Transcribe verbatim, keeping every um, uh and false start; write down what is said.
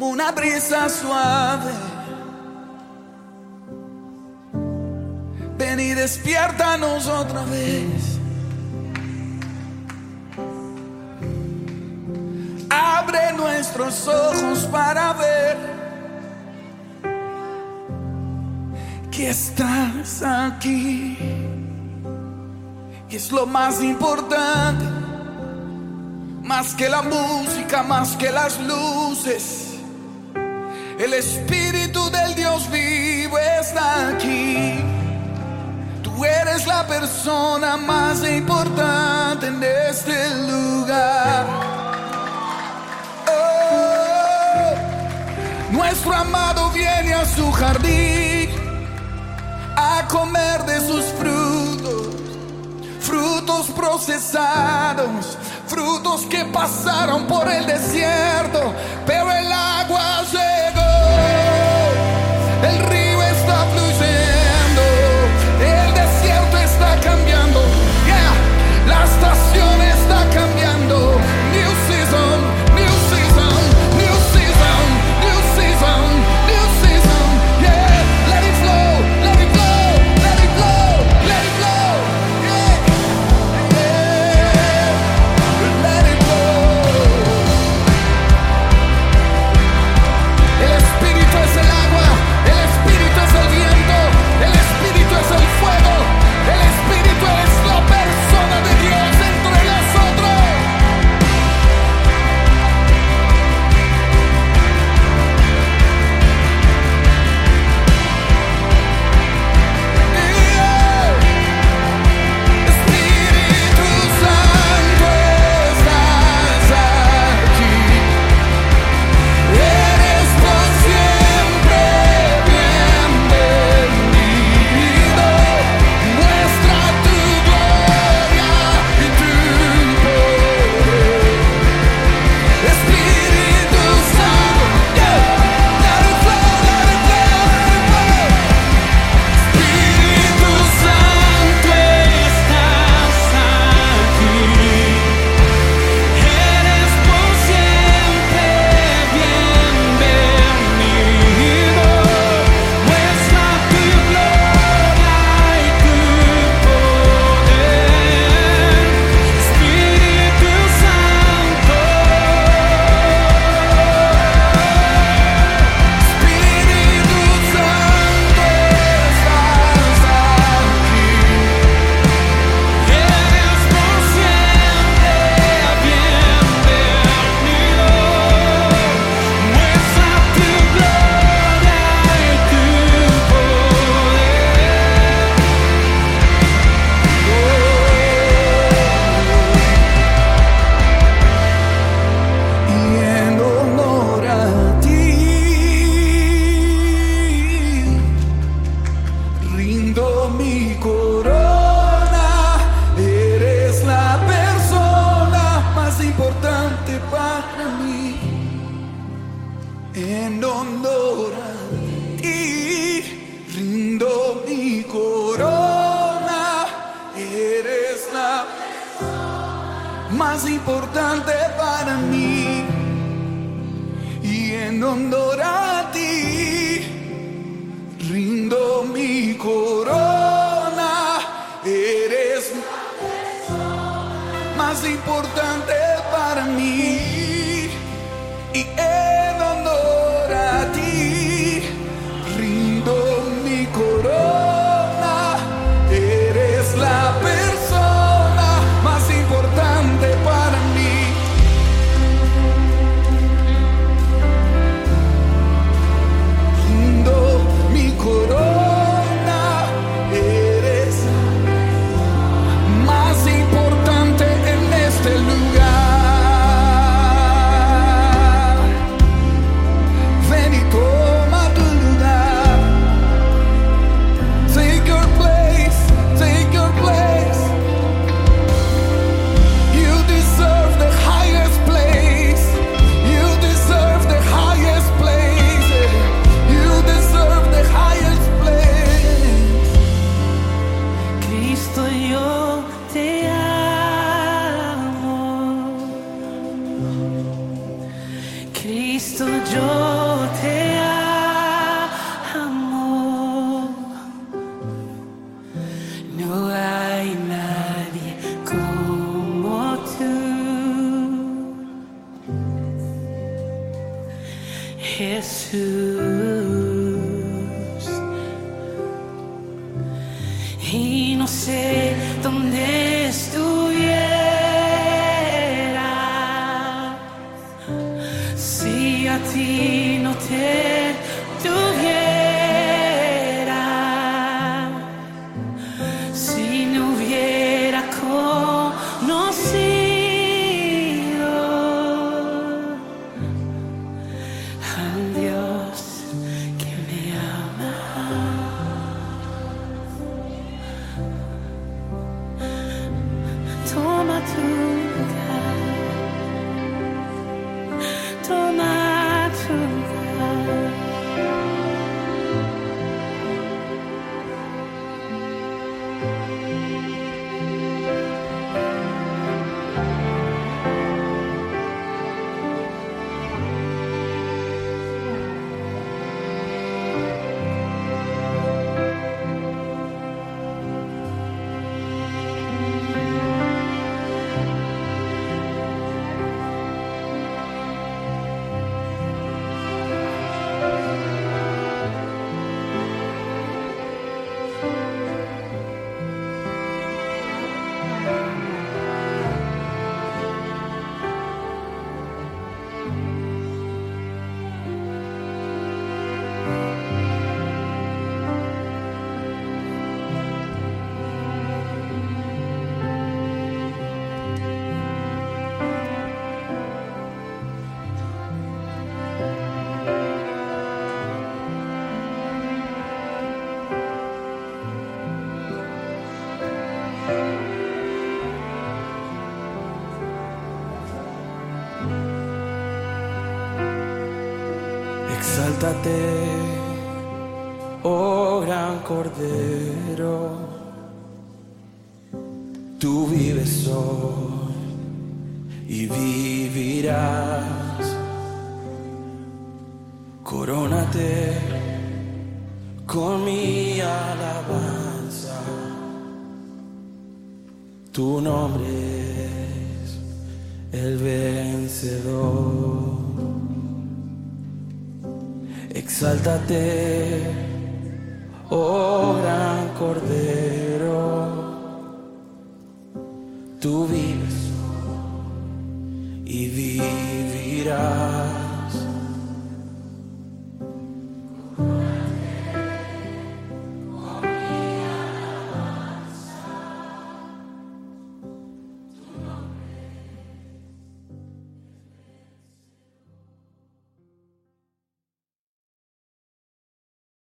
como una brisa suave. Ven y despiértanos otra vez. Abre nuestros ojos para ver que estás aquí. Y es lo más importante, más que la música, más que las luces. El Espíritu del Dios vivo está aquí. Tú eres la persona más importante en este lugar. Oh, nuestro amado viene a su jardín a comer de sus frutos. Frutos procesados, frutos que pasaron por el desierto, pero el agua llegó, el río está fluyendo, el desierto está cambiando, yeah, la estación está cambiando. New season, new season, new season, new season, new season, yeah, let it flow, let it flow, let it flow, let it flow, yeah. Es el agua, el Espíritu es el viento, el Espíritu es el fuego, el Espíritu es la persona de Dios entre nosotros. Espíritu Santo, estás aquí. Eres por siempre bienvenido. Muestra tu gloria y tu poder. Espíritu Santo, yeah. Let it flow, let it flow, let it flow. Espíritu Santo, estás aquí. Eres por siempre bienvenido. Muestra tu gloria y tu poder. Espíritu Santo, Espíritu Santo, estás aquí. Eres por siempre bienvenido. Muestra tu gloria y tu poder. Y en honor a ti rindo mi corona. Eres la persona más importante para mí. En honor a ti rindo mi corona. Eres la más importante para mí. Y en honor a ti rindo mi corona. Eres más importante para mí. Y en honor a ti rindo mi corona. Eres la persona más importante para mí. Rindo mi corona. Eres más importante en este lugar. Ven y toma tu lugar. Take your place, take your place. You deserve the highest place. You deserve the highest place. You deserve the highest place. Cristo, yo te amo. Cristo, yo Jesús. Y no sé dónde estuviera si a ti no te tuviera, si no hubiera conocido al Dios que me ama. Toma tu lugar, toma tu lugar. Exáltate, oh gran Cordero, tú vives hoy y vivirás. Corónate con mi alabanza, tu nombre es el vencedor. Exáltate, oh gran Cordero, tu vida